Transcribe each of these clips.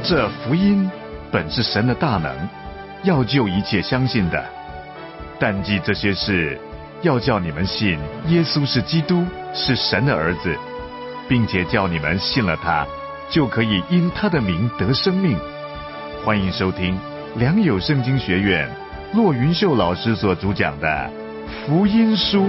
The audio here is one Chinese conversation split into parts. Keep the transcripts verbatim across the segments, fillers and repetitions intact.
这福音本是神的大能，要救一切相信的。但记这些事，要叫你们信耶稣是基督，是神的儿子，并且叫你们信了他，就可以因他的名得生命。欢迎收听良友圣经学院骆云秀老师所主讲的福音书。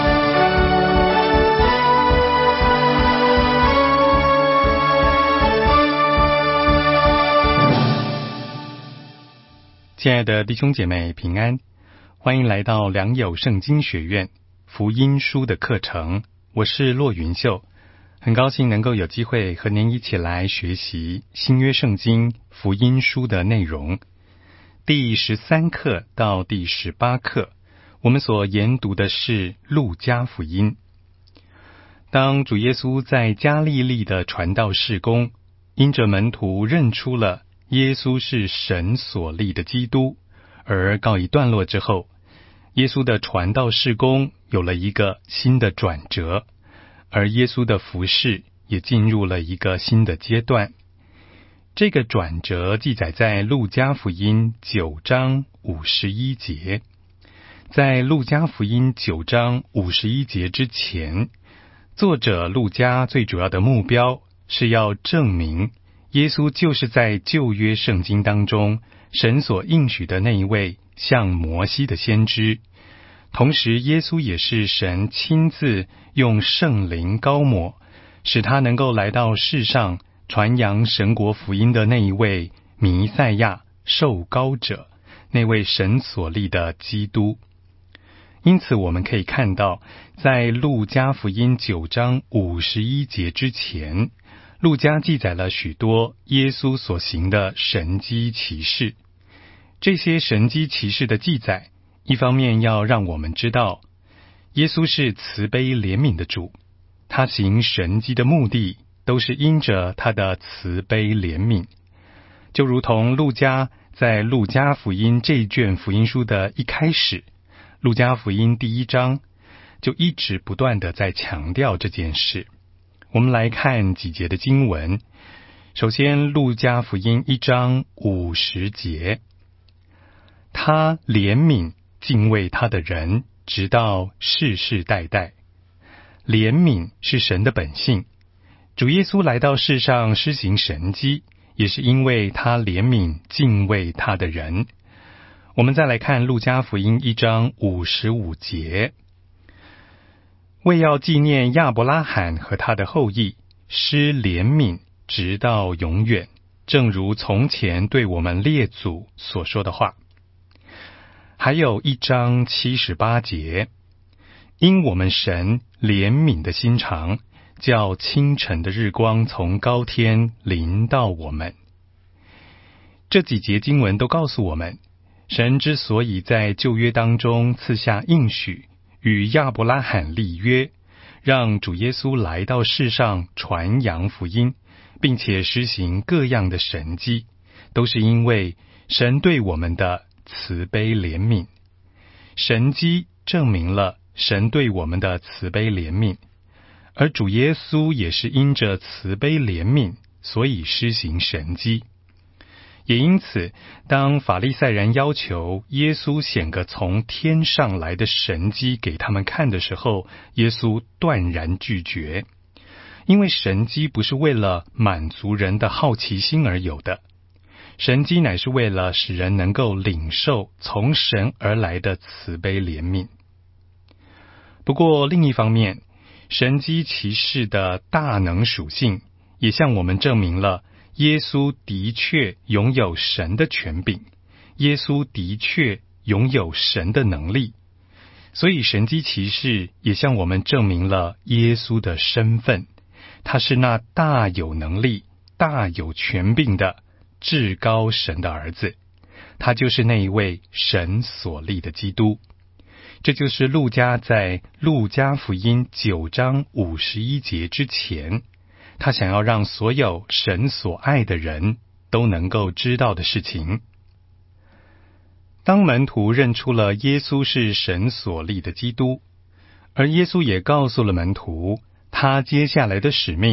亲爱的弟兄姐妹平安，欢迎来到良友圣经学院福音书的课程，我是骆云秀，很高兴能够有机会和您一起来学习新约圣经福音书的内容。第十三课到第十八课，我们所研读的是路加福音。当主耶稣在加利利的传道事工，因着门徒认出了耶稣是神所立的基督而告一段落之后，耶稣的传道事工有了一个新的转折，而耶稣的服事也进入了一个新的阶段。这个转折记载在路加福音九章五十一节。在路加福音九章五十一节之前，作者路加最主要的目标是要证明耶稣就是在旧约圣经当中神所应许的那一位像摩西的先知，同时耶稣也是神亲自用圣灵膏抹，使他能够来到世上传扬神国福音的那一位弥赛亚受膏者，那位神所立的基督。因此我们可以看到，在路加福音九章五十一节之前，路加记载了许多耶稣所行的神迹奇事。这些神迹奇事的记载，一方面要让我们知道耶稣是慈悲怜悯的主，他行神迹的目的都是因着他的慈悲怜悯。就如同路加在路加福音这一卷福音书的一开始，路加福音第一章就一直不断的在强调这件事。我们来看几节的经文。首先，路加福音一章五十节，他怜悯敬畏他的人，直到世世代代。怜悯是神的本性，主耶稣来到世上施行神迹，也是因为他怜悯敬畏他的人。我们再来看路加福音一章五十五节，为要纪念亚伯拉罕和他的后裔，施怜悯直到永远，正如从前对我们列祖所说的话。还有一章七十八节，因我们神怜悯的心肠，叫清晨的日光从高天临到我们。这几节经文都告诉我们，神之所以在旧约当中赐下应许，与亚伯拉罕立约，让主耶稣来到世上传扬福音，并且施行各样的神迹，都是因为神对我们的慈悲怜悯。神迹证明了神对我们的慈悲怜悯，而主耶稣也是因着慈悲怜悯，所以施行神迹。也因此，当法利赛人要求耶稣显个从天上来的神迹给他们看的时候，耶稣断然拒绝，因为神迹不是为了满足人的好奇心而有的，神迹乃是为了使人能够领受从神而来的慈悲怜悯。不过另一方面，神迹奇事的大能属性也向我们证明了耶稣的确拥有神的权柄，耶稣的确拥有神的能力，所以神迹奇事也向我们证明了耶稣的身份，他是那大有能力、大有权柄的至高神的儿子，他就是那一位神所立的基督。这就是路加在路加福音九章五十一节之前，他想要让所有神所爱的人都能够知道的事情。当门徒认出了耶稣是神所立的基督，而耶稣也告诉了门徒，他接下来的使命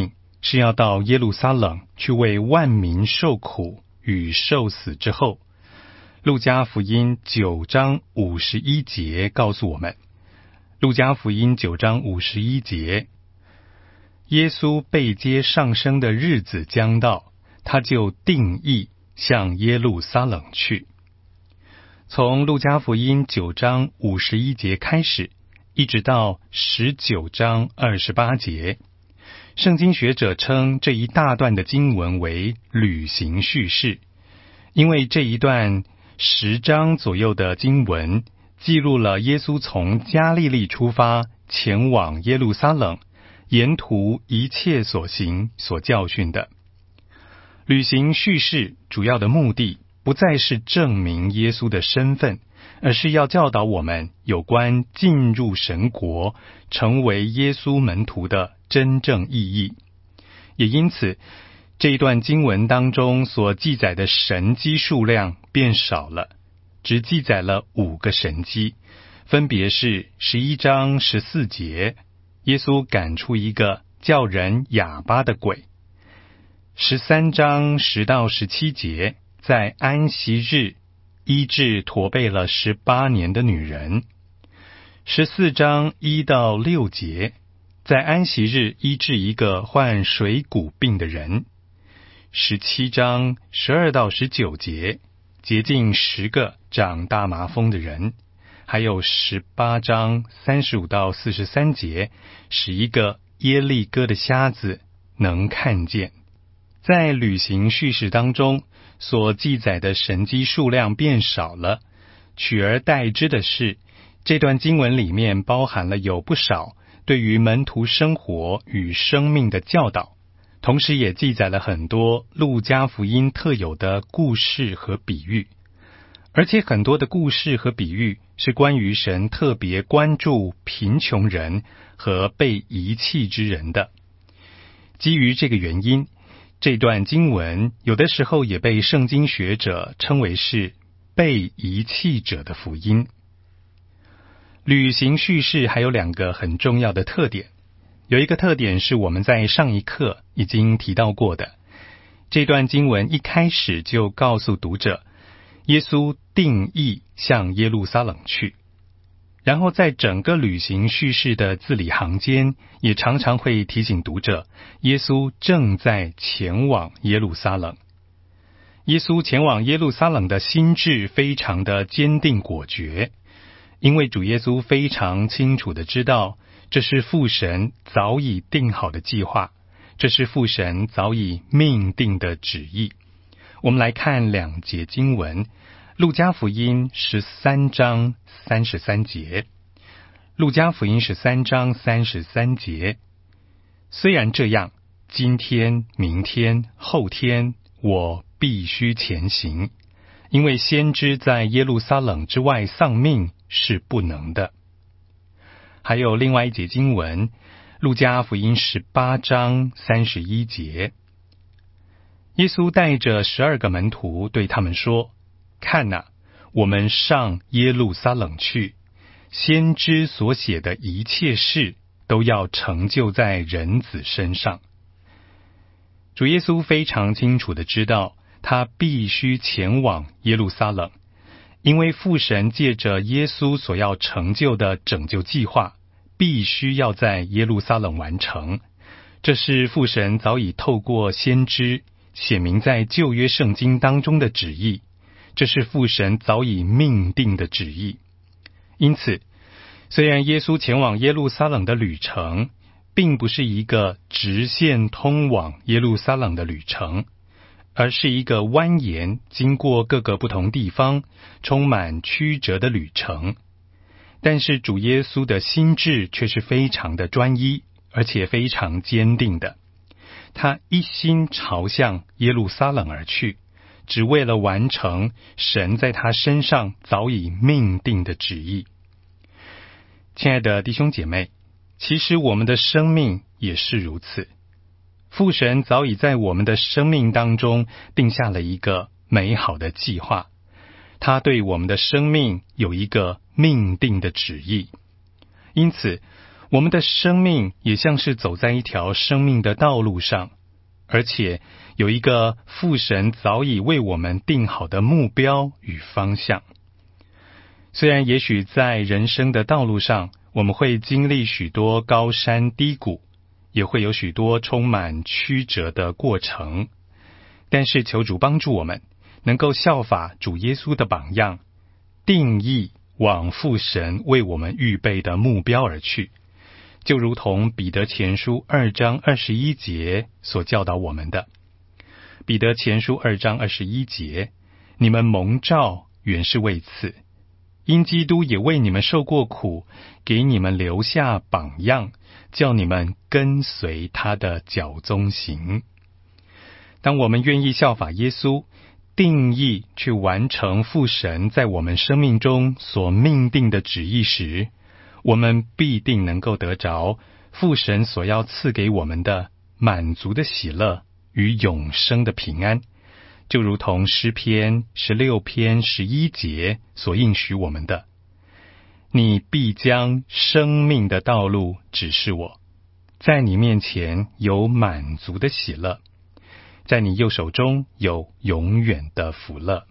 是要到耶路撒冷去为万民受苦与受死之后。路加福音九章五十一节告诉我们，路加福音九章五十一节，耶稣被接上升的日子将到，他就定义向耶路撒冷去。从路加福音九章五十一节开始，一直到十九章二十八节，圣经学者称这一大段的经文为旅行叙事，因为这一段十章左右的经文记录了耶稣从加利利出发，前往耶路撒冷，沿途一切所行所教训的。旅行叙事主要的目的不再是证明耶稣的身份，而是要教导我们有关进入神国，成为耶稣门徒的真正意义。也因此，这一段经文当中所记载的神迹数量变少了，只记载了五个神迹，分别是十一章十四节，耶稣赶出一个叫人哑巴的鬼；十三章十到十七节，在安息日医治驼背了十八年的女人；十四章一到六节，在安息日医治一个患水谷病的人；十七章十二到十九节，洁净十个长大麻风的人；还有十八章三十五到四十三节，使一个耶利哥的瞎子能看见。在旅行叙事当中所记载的神迹数量变少了，取而代之的是，这段经文里面包含了有不少对于门徒生活与生命的教导，同时也记载了很多路加福音特有的故事和比喻，而且很多的故事和比喻是关于神特别关注贫穷人和被遗弃之人的。基于这个原因，这段经文有的时候也被圣经学者称为是被遗弃者的福音。旅行叙事还有两个很重要的特点，有一个特点是我们在上一课已经提到过的，这段经文一开始就告诉读者，耶稣定义向耶路撒冷去，然后在整个旅行叙事的字里行间，也常常会提醒读者，耶稣正在前往耶路撒冷。耶稣前往耶路撒冷的心志非常的坚定果决，因为主耶稣非常清楚的知道，这是父神早已定好的计划，这是父神早已命定的旨意。我们来看两节经文，路加福音十三章三十三节。路加福音十三章三十三节，虽然这样，今天、明天、后天，我必须前行，因为先知在耶路撒冷之外丧命是不能的。还有另外一节经文，路加福音十八章三十一节，耶稣带着十二个门徒对他们说，看哪，我们上耶路撒冷去，先知所写的一切事都要成就在人子身上。主耶稣非常清楚地知道，他必须前往耶路撒冷，因为父神借着耶稣所要成就的拯救计划，必须要在耶路撒冷完成。这是父神早已透过先知写明在旧约圣经当中的旨意，这是父神早已命定的旨意。因此，虽然耶稣前往耶路撒冷的旅程并不是一个直线通往耶路撒冷的旅程，而是一个蜿蜒经过各个不同地方充满曲折的旅程，但是主耶稣的心志却是非常的专一，而且非常坚定的。他一心朝向耶路撒冷而去，只为了完成神在他身上早已命定的旨意。亲爱的弟兄姐妹，其实我们的生命也是如此。父神早已在我们的生命当中定下了一个美好的计划，他对我们的生命有一个命定的旨意。因此，我们的生命也像是走在一条生命的道路上， 而且有一个父神早已为我们定好的目标与方向。虽然也许在人生的道路上，我们会经历许多高山低谷，也会有许多充满曲折的过程，但是求主帮助我们能够效法主耶稣的榜样，定义往父神为我们预备的目标而去，就如同彼得前书二章二十一节所教导我们的。彼得前书二章二十一节，你们蒙召原是为此，因基督也为你们受过苦，给你们留下榜样，叫你们跟随他的脚踪行。当我们愿意效法耶稣，定义去完成父神在我们生命中所命定的旨意时，我们必定能够得着父神所要赐给我们的满足的喜乐与永生的平安，就如同诗篇十六篇十一节所应许我们的：你必将生命的道路指示我，在你面前有满足的喜乐，在你右手中有永远的福乐。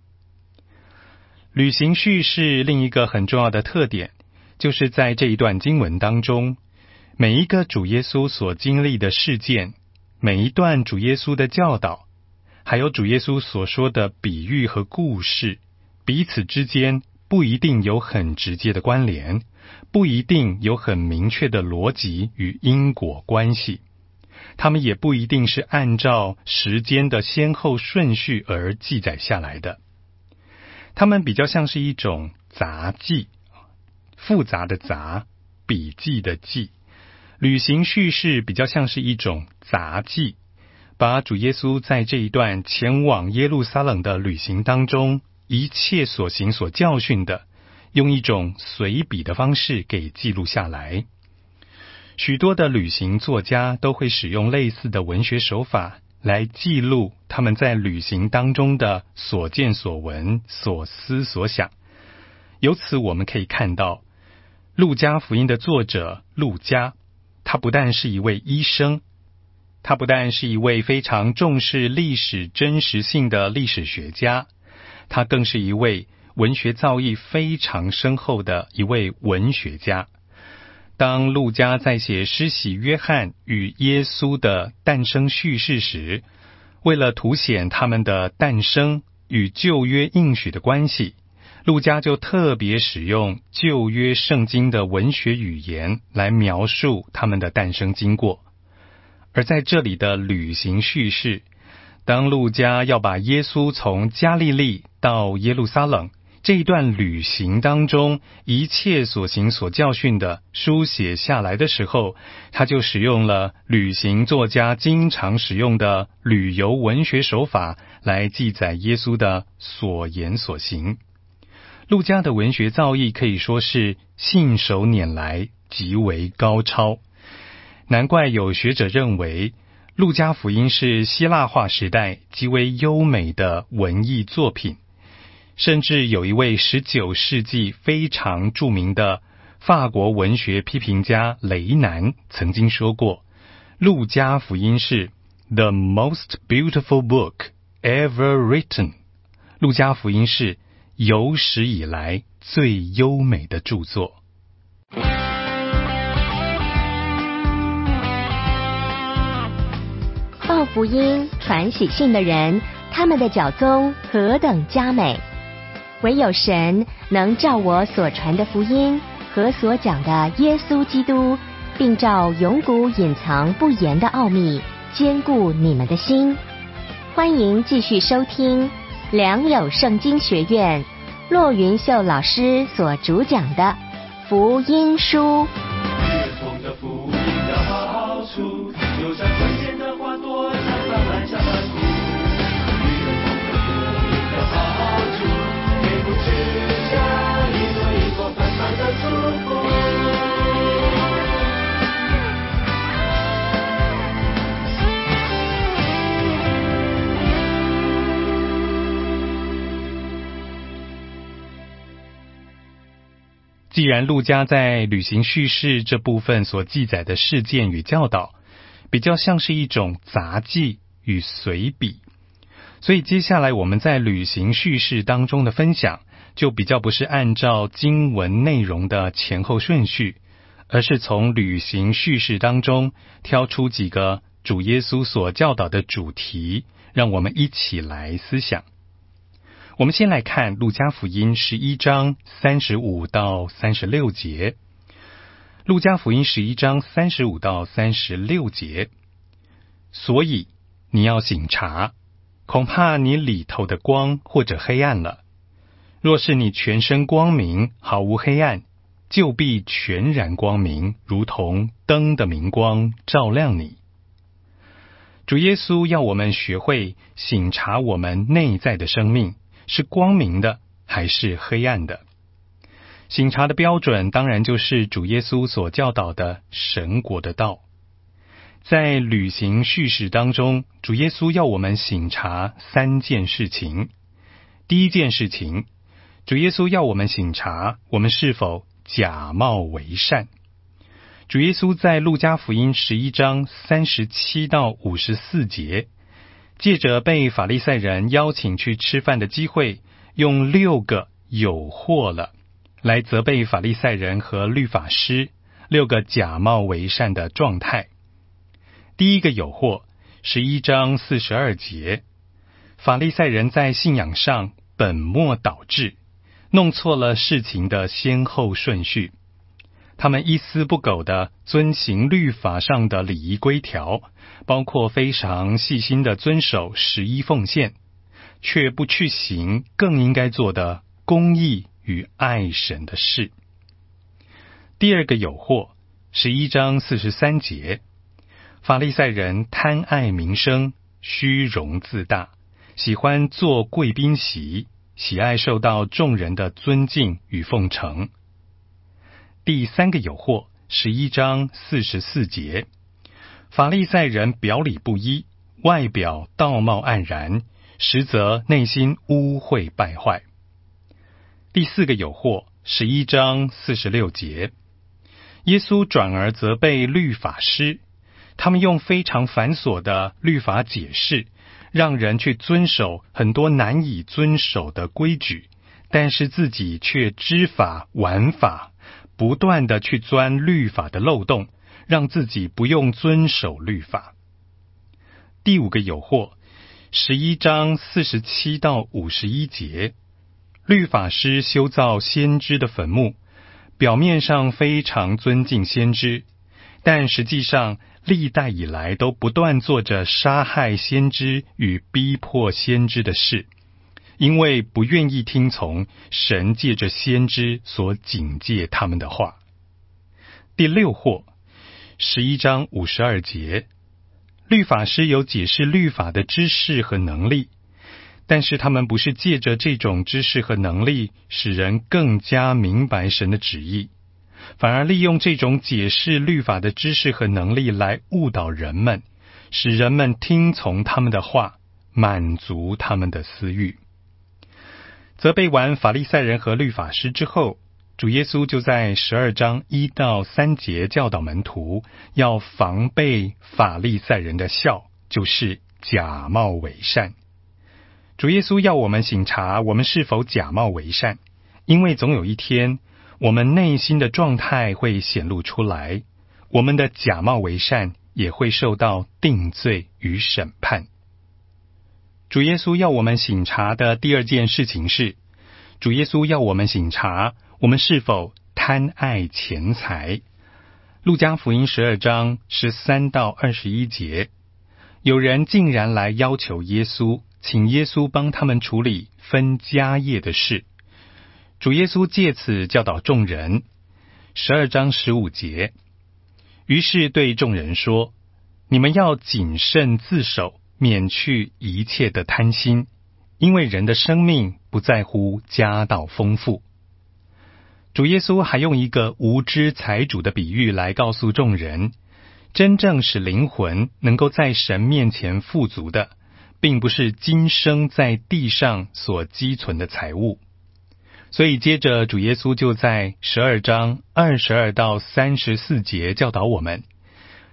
旅行叙事另一个很重要的特点，就是在这一段经文当中，每一个主耶稣所经历的事件，每一段主耶稣的教导，还有主耶稣所说的比喻和故事，彼此之间不一定有很直接的关联，不一定有很明确的逻辑与因果关系，他们也不一定是按照时间的先后顺序而记载下来的。他们比较像是一种杂记，复杂的杂，笔记的记。旅行叙事比较像是一种杂记，把主耶稣在这一段前往耶路撒冷的旅行当中一切所行所教训的，用一种随笔的方式给记录下来。许多的旅行作家都会使用类似的文学手法来记录他们在旅行当中的所见所闻、所思所想。由此我们可以看到，路加福音的作者路加，他不但是一位医生，他不但是一位非常重视历史真实性的历史学家，他更是一位文学造诣非常深厚的一位文学家。当路加在写施洗约翰与耶稣的诞生叙事时，为了凸显他们的诞生与旧约应许的关系，路加就特别使用旧约圣经的文学语言来描述他们的诞生经过。而在这里的旅行叙事，当路加要把耶稣从加利利到耶路撒冷这一段旅行当中一切所行所教训的书写下来的时候，他就使用了旅行作家经常使用的旅游文学手法来记载耶稣的所言所行。路加的文学造诣可以说是信手拈来，极为高超。难怪有学者认为路加福音是希腊化时代极为优美的文艺作品。甚至有一位十九世纪非常著名的法国文学批评家雷南曾经说过，路加福音是 the most beautiful book ever written， 路加福音是有史以来最优美的著作。 报福音传喜信的人，他们的脚踪何等佳美！唯有神能照我所传的福音和所讲的耶稣基督，并照永古隐藏不言的奥秘，坚固你们的心。欢迎继续收听良友圣经学院骆云秀老师所主讲的福音书。 福音的好处，就像春天的花朵，像泛滥像蓝谷。与人同的福音的好处，给不知下一座一座满满的祝福。 既然路加在旅行叙事这部分所记载的事件与教导， 比较像是一种杂记与随笔。所以接下来我们在旅行叙事当中的分享，就比较不是按照经文内容的前后顺序，而是从旅行叙事当中挑出几个主耶稣所教导的主题，让我们一起来思想。我们先来看路加福音十一章三十五到三十六节。路加福音十一章三十五到三十六节，所以你要省察，恐怕你里头的光或者黑暗了。若是你全身光明，毫无黑暗，就必全然光明，如同灯的明光照亮你。主耶稣要我们学会省察我们内在的生命，是光明的还是黑暗的。省察的标准当然就是主耶稣所教导的神国的道。在旅行叙事当中，主耶稣要我们省察三件事情。第一件事情，主耶稣要我们省察我们是否假冒为善。主耶稣在路加福音十一章三十七到五十四节，借着被法利赛人邀请去吃饭的机会，用六个有祸了来责备法利赛人和律法师，六个假冒为善的状态。第一个有祸，十一章四十二节，法利赛人在信仰上本末倒置，弄错了事情的先后顺序。他们一丝不苟地遵行律法上的礼仪规条，包括非常细心地遵守十一奉献，却不去行更应该做的公义与爱神的事。第二个有祸，十一章四十三节，法利赛人贪爱名声，虚荣自大，喜欢坐贵宾席，喜爱受到众人的尊敬与奉承。第三个有祸，十一章四十四节，法利赛人表里不一，外表道貌岸然，实则内心污秽败坏。第四个有祸，十一章四十六节，耶稣转而责备律法师，他们用非常繁琐的律法解释，让人去遵守很多难以遵守的规矩，但是自己却知法玩法，不断的去钻律法的漏洞，让自己不用遵守律法。第五个有祸，十一章四十七到五十一节，律法师修造先知的坟墓，表面上非常尊敬先知，但实际上历代以来都不断做着杀害先知与逼迫先知的事，因为不愿意听从神借着先知所警戒他们的话。第六祸，十一章五十二节，律法师有解释律法的知识和能力，但是他们不是借着这种知识和能力使人更加明白神的旨意，反而利用这种解释律法的知识和能力来误导人们，使人们听从他们的话，满足他们的私欲。责备完法利赛人和律法师之后，主耶稣就在十二章一到三节教导门徒要防备法利赛人的笑，就是假冒为善。主耶稣要我们省察我们是否假冒为善，因为总有一天我们内心的状态会显露出来，我们的假冒为善也会受到定罪与审判。主耶稣要我们省察的第二件事情是，主耶稣要我们省察我们是否贪爱钱财。路加福音十二章十三到二十一节，有人竟然来要求耶稣，请耶稣帮他们处理分家业的事。主耶稣借此教导众人。十二章十五节，于是对众人说，你们要谨慎自守，免去一切的贪心，因为人的生命不在乎家道丰富。主耶稣还用一个无知财主的比喻来告诉众人，真正使灵魂能够在神面前富足的，并不是今生在地上所积存的财物。所以接着主耶稣就在十二章二十二到三十四节教导我们，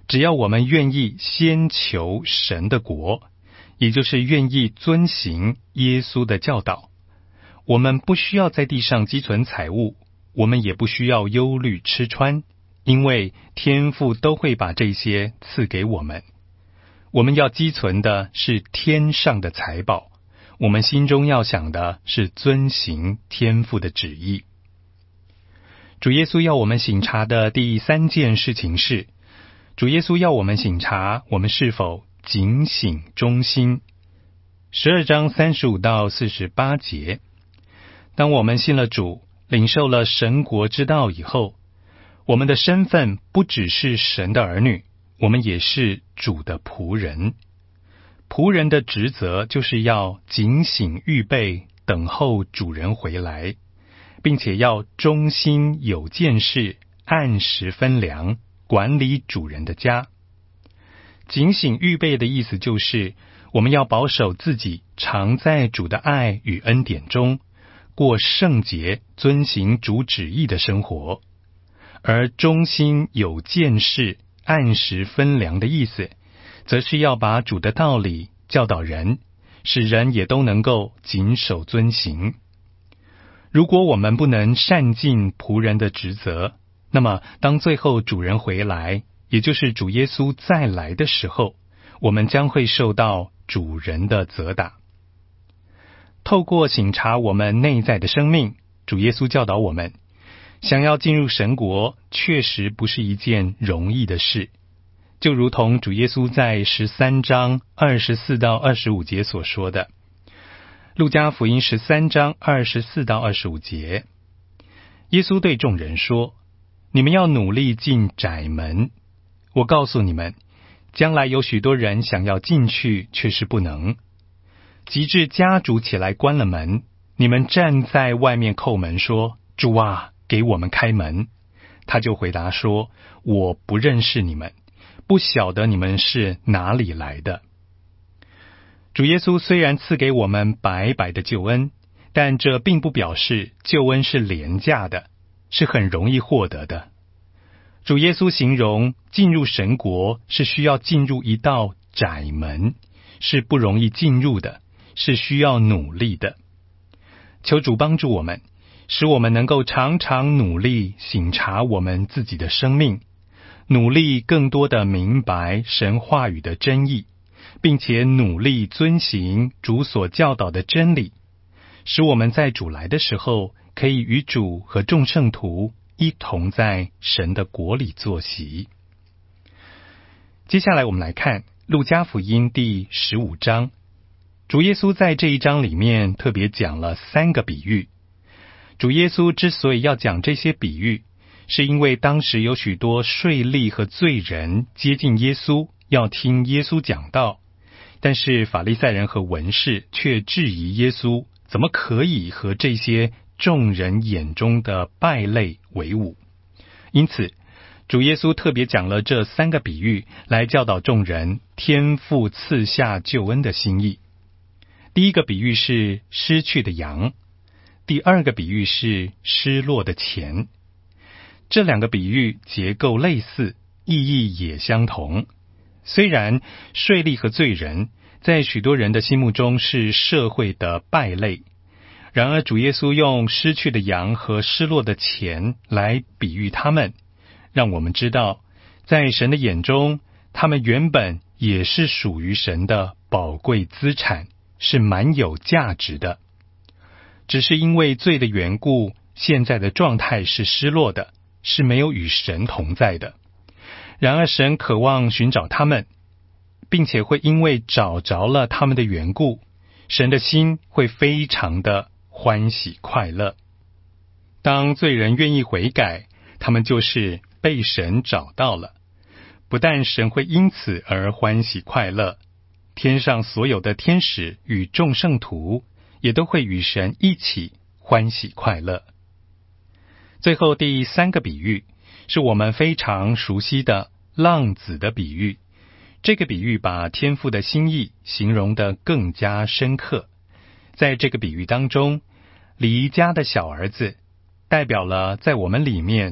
只要我们愿意先求神的国，也就是愿意遵行耶稣的教导，我们不需要在地上积存财物，我们也不需要忧虑吃穿，因为天父都会把这些赐给我们。我们要积存的是天上的财宝，我们心中要想的是遵行天父的旨意。主耶稣要我们省察的第三件事情是，主耶稣要我们省察我们是否警醒忠心。十二章三十五到四十八节，当我们信了主，领受了神国之道以后，我们的身份不只是神的儿女，我们也是主的仆人。仆人的职责就是要警醒预备，等候主人回来，并且要忠心有见识，按时分粮，管理主人的家。警醒预备的意思就是，我们要保守自己常在主的爱与恩典中，过圣洁、遵行主旨意的生活。而忠心有见识、按时分粮的意思，则是要把主的道理教导人，使人也都能够谨守遵行。如果我们不能善尽仆人的职责，那么当最后主人回来，也就是主耶稣再来的时候，我们将会受到主人的责打。透过省察我们内在的生命，主耶稣教导我们，想要进入神国，确实不是一件容易的事。就如同主耶稣在十三章二十四到二十五节所说的，路加福音十三章二十四到二十五节，耶稣对众人说：你们要努力进窄门。我告诉你们，将来有许多人想要进去，却是不能。及至家主起来关了门，你们站在外面叩门说：主啊，给我们开门。他就回答说：我不认识你们，不晓得你们是哪里来的。主耶稣虽然赐给我们白白的救恩，但这并不表示救恩是廉价的，是很容易获得的。主耶稣形容进入神国是需要进入一道窄门，是不容易进入的，是需要努力的。求主帮助我们，使我们能够常常努力省察我们自己的生命，努力更多的明白神话语的真意，并且努力遵行主所教导的真理，使我们在主来的时候，可以与主和众圣徒一同在神的国里坐席。接下来我们来看路加福音第十五章。主耶稣在这一章里面特别讲了三个比喻。主耶稣之所以要讲这些比喻，是因为当时有许多税吏和罪人接近耶稣，要听耶稣讲道，但是法利赛人和文士却质疑耶稣怎么可以和这些众人眼中的败类为伍。因此主耶稣特别讲了这三个比喻，来教导众人天父赐下救恩的心意。第一个比喻是失去的羊，第二个比喻是失落的钱。这两个比喻结构类似，意义也相同。虽然税吏和罪人在许多人的心目中是社会的败类，然而主耶稣用失去的羊和失落的钱来比喻他们，让我们知道，在神的眼中，他们原本也是属于神的宝贵资产，是蛮有价值的。只是因为罪的缘故，现在的状态是失落的，是没有与神同在的。然而神渴望寻找他们，并且会因为找着了他们的缘故，神的心会非常的欢喜快乐。当罪人愿意悔改，他们就是被神找到了。不但神会因此而欢喜快乐，天上所有的天使与众圣徒也都会与神一起欢喜快乐。最后第三个比喻是我们非常熟悉的浪子的比喻。这个比喻把天父的心意形容得更加深刻。在这个比喻当中，离家的小儿子代表了在我们里面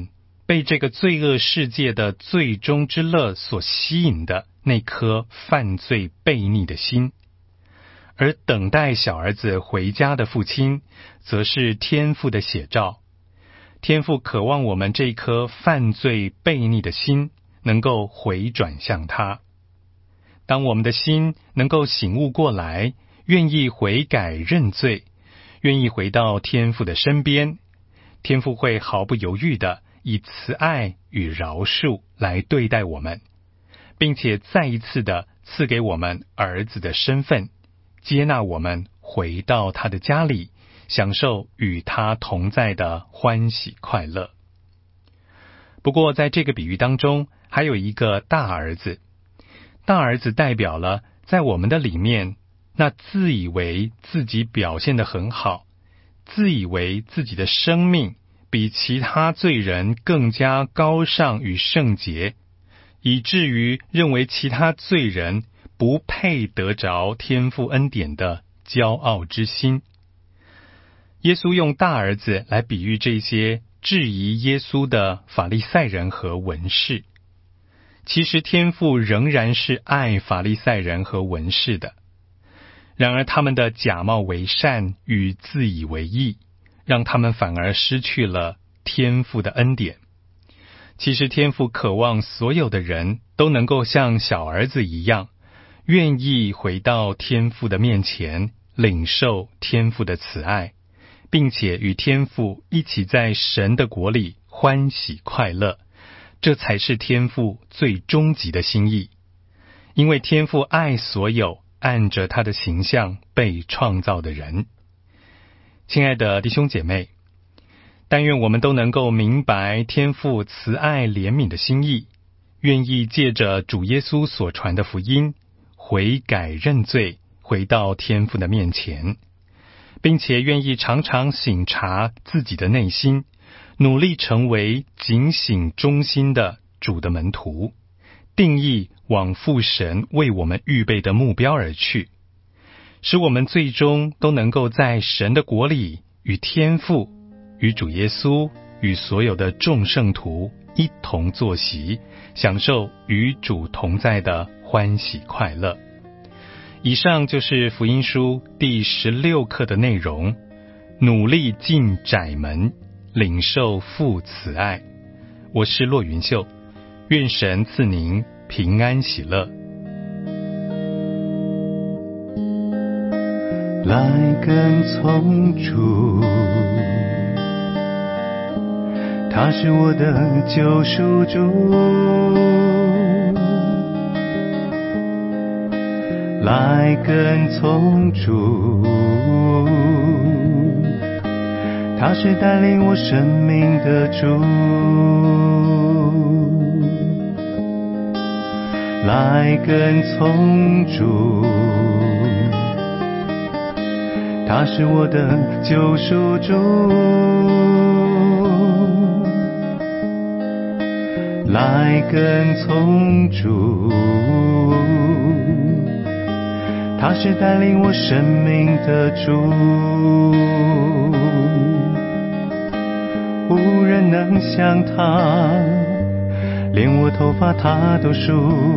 被这个罪恶世界的最终之乐所吸引的那颗犯罪悖逆的心。而等待小儿子回家的父亲，则是天父的写照。天父渴望我们这一颗犯罪悖逆的心能够回转向他。当我们的心能够醒悟过来，愿意悔改认罪，愿意回到天父的身边，天父会毫不犹豫地以慈爱与饶恕来对待我们，并且再一次地赐给我们儿子的身份，接纳我们回到他的家里，享受与他同在的欢喜快乐。不过在这个比喻当中，还有一个大儿子。大儿子代表了在我们的里面那自以为自己表现得很好，自以为自己的生命比其他罪人更加高尚与圣洁，以至于认为其他罪人不配得着天父恩典的骄傲之心。耶稣用大儿子来比喻这些质疑耶稣的法利赛人和文士。其实天父仍然是爱法利赛人和文士的，然而他们的假冒为善与自以为义，让他们反而失去了天父的恩典。其实天父渴望所有的人都能够像小儿子一样，愿意回到天父的面前，领受天父的慈爱，并且与天父一起在神的国里欢喜快乐。这才是天父最终极的心意，因为天父爱所有按着他的形象被创造的人。亲爱的弟兄姐妹，但愿我们都能够明白天父慈爱怜悯的心意，愿意借着主耶稣所传的福音，悔改认罪，回到天父的面前，并且愿意常常省察自己的内心，努力成为警醒忠心的主的门徒，定义往父神为我们预备的目标而去，使我们最终都能够在神的国里与天父、与主耶稣、与所有的众圣徒一同坐席，享受与主同在的欢喜快乐。以上就是福音书第十六课的内容，努力进窄门，领受父慈爱。我是骆云秀，愿神赐您平安喜乐。 来跟从主，他是我的救赎主。来跟从主，他是带领我生命的主。来跟从主，他是我的救赎主。来跟从主，他是带领我生命的主。无人能像他，连我头发他都数。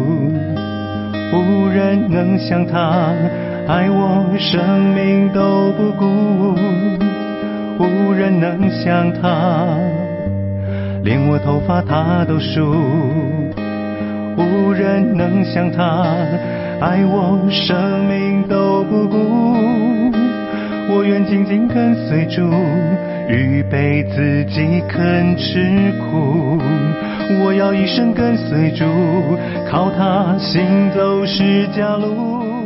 无人能像他，爱我生命都不顾。无人能像他，连我头发他都数。无人能像他，爱我生命都不顾。我愿紧紧跟随主，预备自己肯吃苦。我要一生跟随主，靠他行走十架路。